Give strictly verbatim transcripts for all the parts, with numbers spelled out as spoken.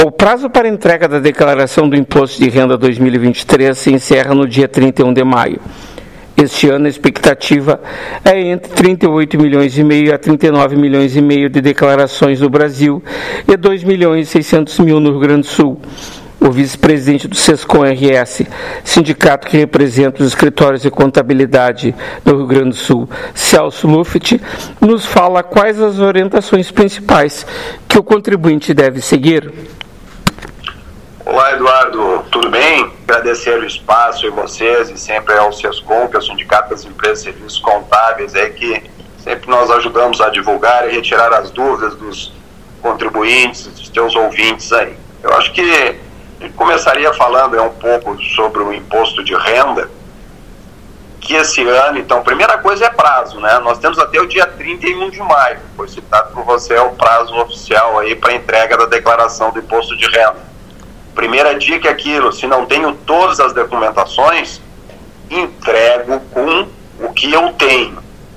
O prazo para entrega da declaração do Imposto de Renda dois mil e vinte e três se encerra no dia trinta e um de maio. Este ano a expectativa é entre trinta e oito milhões e meio a trinta e nove milhões e meio de declarações no Brasil e dois milhões e seiscentos mil no Rio Grande do Sul. O vice-presidente do SESCOM R S, sindicato que representa os escritórios de contabilidade no Rio Grande do Sul, Celso Luft, nos fala quais as orientações principais que o contribuinte deve seguir. Olá, Eduardo, tudo bem? Agradecer o espaço e vocês e sempre ao SESCOM, que é o Sindicato das Empresas e Serviços Contábeis, é que sempre nós ajudamos a divulgar e retirar as dúvidas dos contribuintes, dos teus ouvintes aí. Eu acho que a gente começaria falando é, um pouco sobre o imposto de renda, que esse ano, então, a primeira coisa é prazo, né? Nós temos até o dia trinta e um de maio, foi citado por você, é o prazo oficial aí para entrega da declaração do imposto de renda. Primeira dica é aquilo, se não tenho todas as documentações, entrego com o que eu tenho.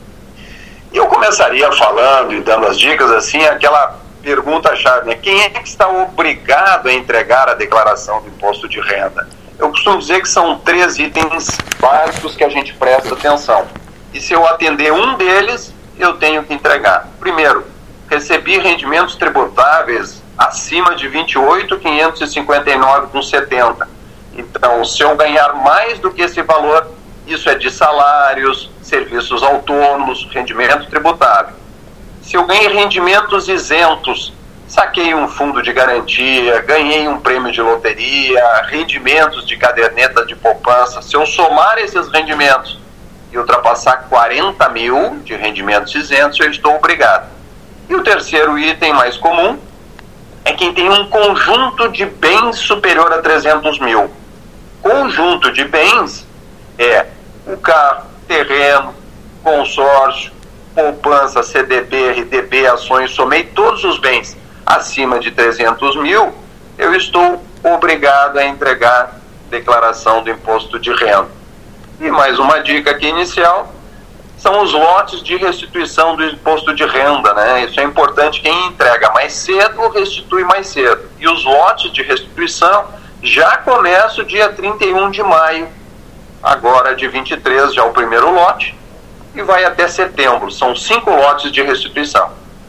E eu começaria falando e dando as dicas assim, aquela pergunta-chave, né? Quem é que está obrigado a entregar a declaração do imposto de renda? Eu costumo dizer que são três itens básicos que a gente presta atenção. E se eu atender um deles, eu tenho que entregar. Primeiro, recebi rendimentos tributáveis acima de vinte e oito mil quinhentos e cinquenta e nove reais e setenta centavos. Então, se eu ganhar mais do que esse valor, isso é de salários, serviços autônomos, rendimento tributável. Se eu ganhei rendimentos isentos, saquei um fundo de garantia, ganhei um prêmio de loteria, rendimentos de caderneta de poupança, se eu somar esses rendimentos e ultrapassar quarenta mil de rendimentos isentos, eu estou obrigado. E o terceiro item mais comum é quem tem um conjunto de bens superior a trezentos mil. Conjunto de bens é o carro, terreno, consórcio, poupança, C D B, R D B, ações, somei todos os bens acima de trezentos mil, eu estou obrigado a entregar declaração do imposto de renda. E mais uma dica aqui inicial, são os lotes de restituição do imposto de renda, né? Isso é importante, quem entrega mais cedo, restitui mais cedo. E os lotes de restituição já começam dia trinta e um de maio, agora de vinte e três já o primeiro lote, e vai até setembro, são cinco lotes de restituição.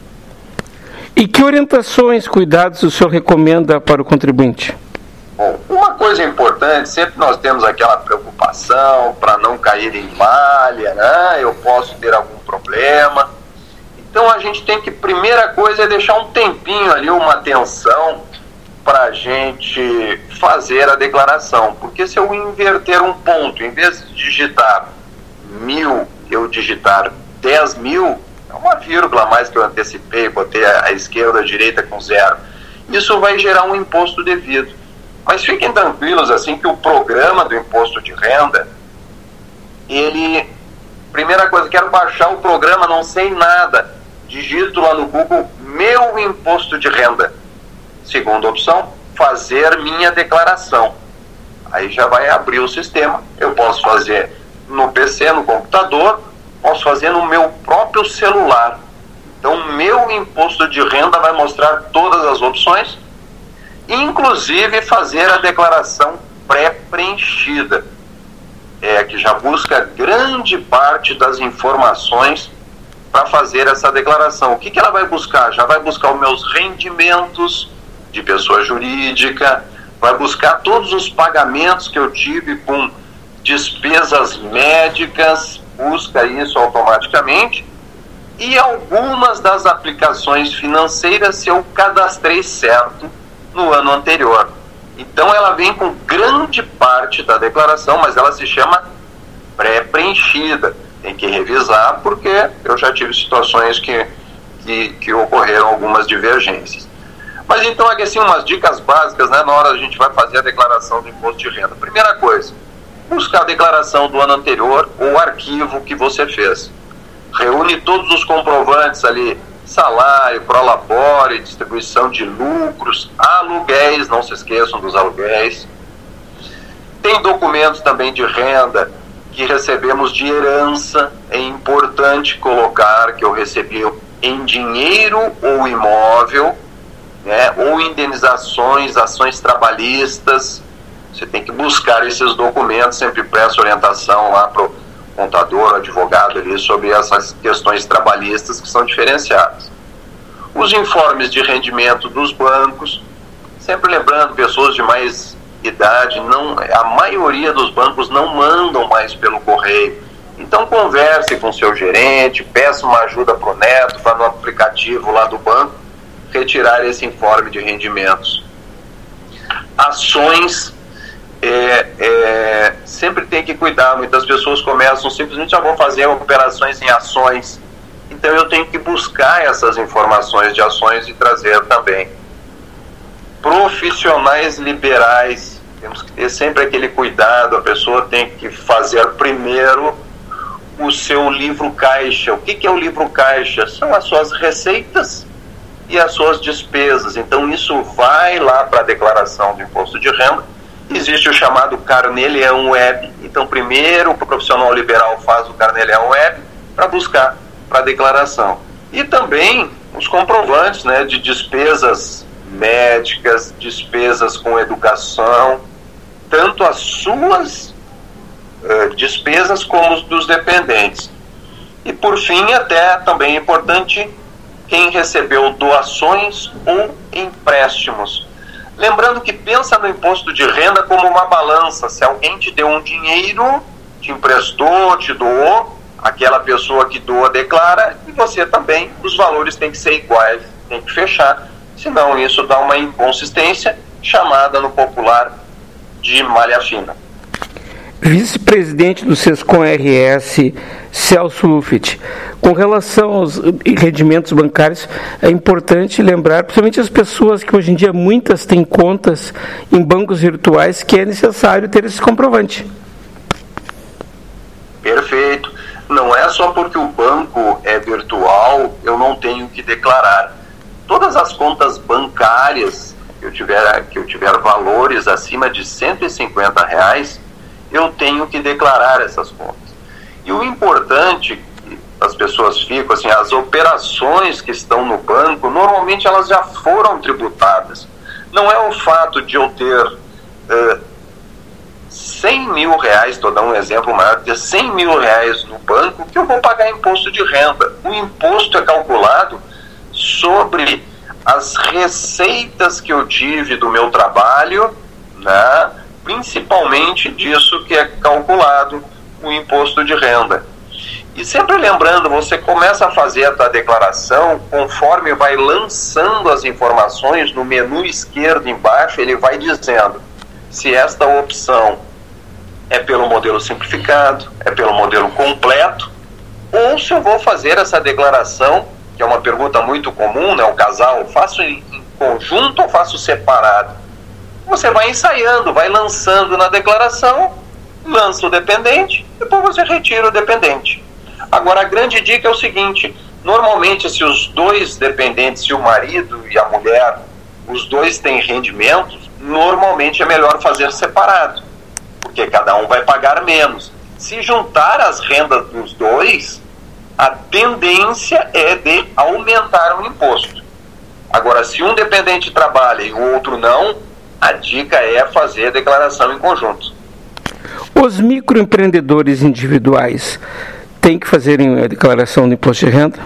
E que orientações, cuidados o senhor recomenda para o contribuinte? Bom, uma coisa importante, sempre nós temos aquela preocupação para não cair em malha, né? Eu posso ter algum problema. Então a gente tem que, primeira coisa é deixar um tempinho ali, uma atenção para a gente fazer a declaração. Porque se eu inverter um ponto, em vez de digitar mil, eu digitar dez mil, é uma vírgula a mais que eu antecipei, botei a esquerda, a direita com zero. Isso vai gerar um imposto devido. Mas fiquem tranquilos, assim, que o programa do imposto de renda, ele, primeira coisa, quero baixar o programa, não sei nada, digito lá no Google, meu imposto de renda. Segunda opção, fazer minha declaração. Aí já vai abrir o sistema, eu posso fazer no P C, no computador, posso fazer no meu próprio celular. Então, meu imposto de renda vai mostrar todas as opções, inclusive fazer a declaração pré-preenchida, é, que já busca grande parte das informações para fazer essa declaração. O que, que ela vai buscar? Já vai buscar os meus rendimentos de pessoa jurídica, vai buscar todos os pagamentos que eu tive com despesas médicas, busca isso automaticamente, e algumas das aplicações financeiras se eu cadastrei certo no ano anterior. Então ela vem com grande parte da declaração, mas ela se chama pré-preenchida. Tem que revisar porque eu já tive situações que, que, que ocorreram algumas divergências. Mas então aqui assim umas dicas básicas, né, na hora a gente vai fazer a declaração do imposto de renda. Primeira coisa, buscar a declaração do ano anterior ou o arquivo que você fez. Reúne todos os comprovantes ali, salário, prolabore, distribuição de lucros, aluguéis, não se esqueçam dos aluguéis. Tem documentos também de renda que recebemos de herança, é importante colocar que eu recebi em dinheiro ou imóvel, né, ou indenizações, ações trabalhistas. Você tem que buscar esses documentos, sempre presta orientação lá para o contador, advogado ali, sobre essas questões trabalhistas que são diferenciadas. Os informes de rendimento dos bancos, sempre lembrando, pessoas de mais idade, não, a maioria dos bancos não mandam mais pelo correio. Então converse com o seu gerente, peça uma ajuda para o neto, para no aplicativo lá do banco, retirar esse informe de rendimentos. Ações, é, é, sempre tem que cuidar, muitas pessoas começam simplesmente, já vão fazer operações em ações, então eu tenho que buscar essas informações de ações e trazer também. Profissionais liberais, temos que ter sempre aquele cuidado, a pessoa tem que fazer primeiro o seu livro caixa. O que, que é o livro caixa? São as suas receitas e as suas despesas. Então isso vai lá para a declaração do imposto de renda. Existe o chamado Carnê-Leão Web. Então primeiro o profissional liberal faz o Carnê-Leão Web para buscar para a declaração. E também os comprovantes, né, de despesas médicas, despesas com educação, tanto as suas uh, despesas como os dos dependentes. E por fim, até também é importante quem recebeu doações ou empréstimos. Lembrando que pensa no imposto de renda como uma balança. Se alguém te deu um dinheiro, te emprestou, te doou, aquela pessoa que doa declara, e você também, os valores têm que ser iguais, tem que fechar, senão isso dá uma inconsistência, chamada no popular de malha fina. Vice-presidente do Sescom R S, Celso Luffit, com relação aos rendimentos bancários, é importante lembrar, principalmente as pessoas que hoje em dia muitas têm contas em bancos virtuais, que é necessário ter esse comprovante. Perfeito. Não é só porque o banco é virtual, eu não tenho que declarar. Todas as contas bancárias que eu tiver, que eu tiver valores acima de cento e cinquenta reais, eu tenho que declarar essas contas. E o importante, as pessoas ficam assim, as operações que estão no banco, normalmente elas já foram tributadas. Não é o fato de eu ter uh, cem mil reais, estou dando um exemplo maior, ter cem mil reais no banco, que eu vou pagar imposto de renda. O imposto é calculado sobre as receitas que eu tive do meu trabalho, né? Principalmente disso que é calculado o imposto de renda. E sempre lembrando, você começa a fazer a tua declaração, conforme vai lançando as informações no menu esquerdo embaixo, ele vai dizendo se esta opção é pelo modelo simplificado, é pelo modelo completo, ou se eu vou fazer essa declaração, que é uma pergunta muito comum, né, o casal, faço em, em conjunto ou faço separado? Você vai ensaiando, vai lançando na declaração, lança o dependente, depois você retira o dependente. Agora, a grande dica é o seguinte, normalmente se os dois dependentes, se o marido e a mulher, os dois têm rendimentos, normalmente é melhor fazer separado, porque cada um vai pagar menos. Se juntar as rendas dos dois, a tendência é de aumentar o imposto. Agora, se um dependente trabalha e o outro não, a dica é fazer a declaração em conjunto. Os microempreendedores individuais têm que fazer a declaração do imposto de renda?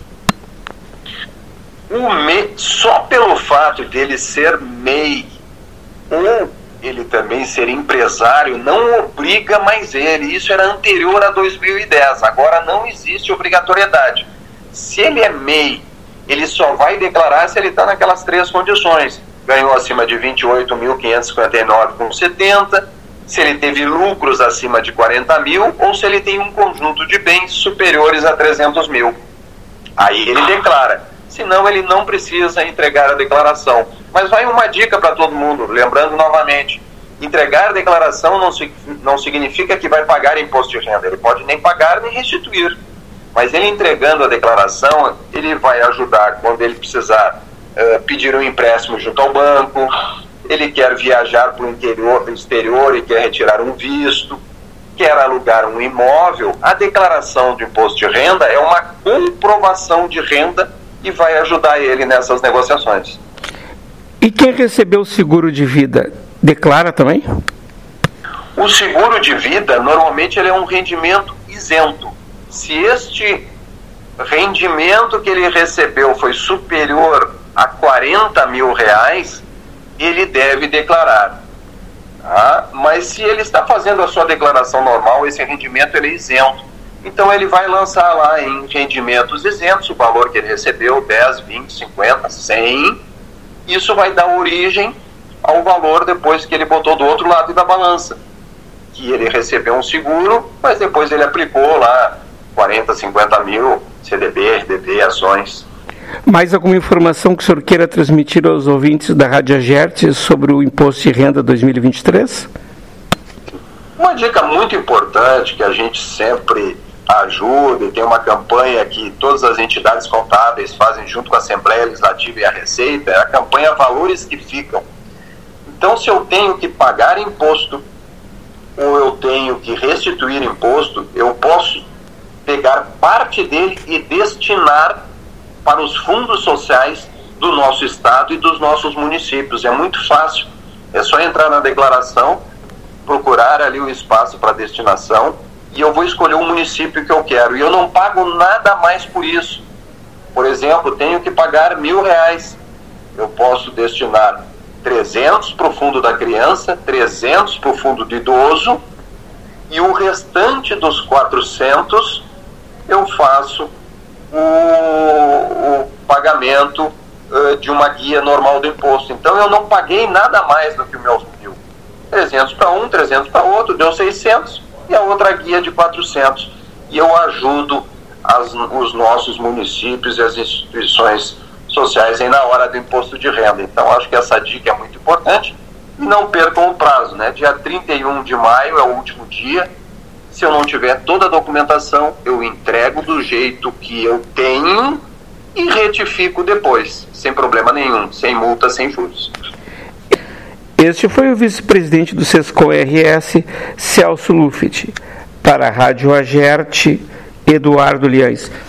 O M E I, só pelo fato dele ser M E I ou ele também ser empresário, não obriga mais ele. Isso era anterior a dois mil e dez. Agora não existe obrigatoriedade. Se ele é M E I, ele só vai declarar se ele está naquelas três condições. Ganhou acima de vinte e oito mil quinhentos e cinquenta e nove vírgula setenta, se ele teve lucros acima de quarenta mil, ou se ele tem um conjunto de bens superiores a trezentos mil. Aí ele declara. Senão ele não precisa entregar a declaração. Mas vai uma dica para todo mundo, lembrando novamente, entregar a declaração não, não significa que vai pagar imposto de renda, ele pode nem pagar nem restituir. Mas ele entregando a declaração, ele vai ajudar quando ele precisar uh, pedir um empréstimo junto ao banco, ele quer viajar para o interior, exterior e quer retirar um visto, quer alugar um imóvel. A declaração de imposto de renda é uma comprovação de renda e vai ajudar ele nessas negociações. E quem recebeu o seguro de vida, declara também? O seguro de vida, normalmente, ele é um rendimento isento. Se este rendimento que ele recebeu foi superior a quarenta mil reais, ele deve declarar. Tá? Mas se ele está fazendo a sua declaração normal, esse rendimento ele é isento. Então ele vai lançar lá em rendimentos isentos o valor que ele recebeu, dez, vinte, cinquenta, cem. Isso vai dar origem ao valor depois que ele botou do outro lado da balança. Que ele recebeu um seguro, mas depois ele aplicou lá quarenta, cinquenta mil, C D B, R D B, ações. Mais alguma informação que o senhor queira transmitir aos ouvintes da Rádio Agerte sobre o Imposto de Renda dois mil e vinte e três? Uma dica muito importante que a gente sempre ajuda, e tem uma campanha que todas as entidades contábeis fazem junto com a Assembleia Legislativa e a Receita, é a campanha Valores que Ficam. Então, se eu tenho que pagar imposto ou eu tenho que restituir imposto, eu posso pegar parte dele e destinar para os fundos sociais do nosso estado e dos nossos municípios. É muito fácil, é só entrar na declaração, procurar ali o espaço para destinação e eu vou escolher o município que eu quero. E eu não pago nada mais por isso. Por exemplo, tenho que pagar mil reais. Eu posso destinar trezentos para o fundo da criança, trezentos para o fundo do idoso e o restante dos quatrocentos eu faço o, o pagamento uh, de uma guia normal do imposto. Então eu não paguei nada mais do que o meu mil. trezentos para um, trezentos para outro, deu seiscentos e a outra guia de quatrocentos. E eu ajudo as, os nossos municípios e as instituições sociais aí na hora do imposto de renda. Então acho que essa dica é muito importante. E não percam o prazo, né? Dia trinta e um de maio é o último dia. Se eu não tiver toda a documentação, eu entrego do jeito que eu tenho e retifico depois, sem problema nenhum, sem multa, sem juros. Este foi o vice-presidente do Sescom R S, Celso Luffit. Para a Rádio Agerte, Eduardo Liães.